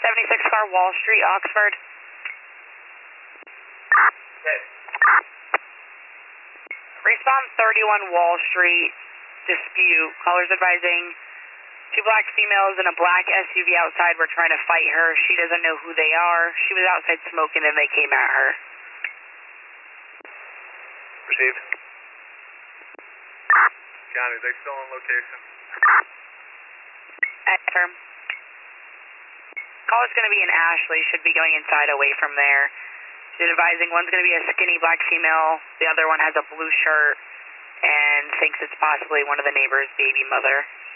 76 car, Wall Street, Oxford. Okay. Respawn 31 Wall Street, dispute. Callers advising two black females in a black SUV outside were trying to fight her. She doesn't know who they are. She was outside smoking and they came at her. Received. County, they still on location? Affirm. Caller's going to be in Ashley, should be going inside away from there. She's advising one's going to be a skinny black female, the other one has a blue shirt and thinks it's possibly one of the neighbor's baby mother.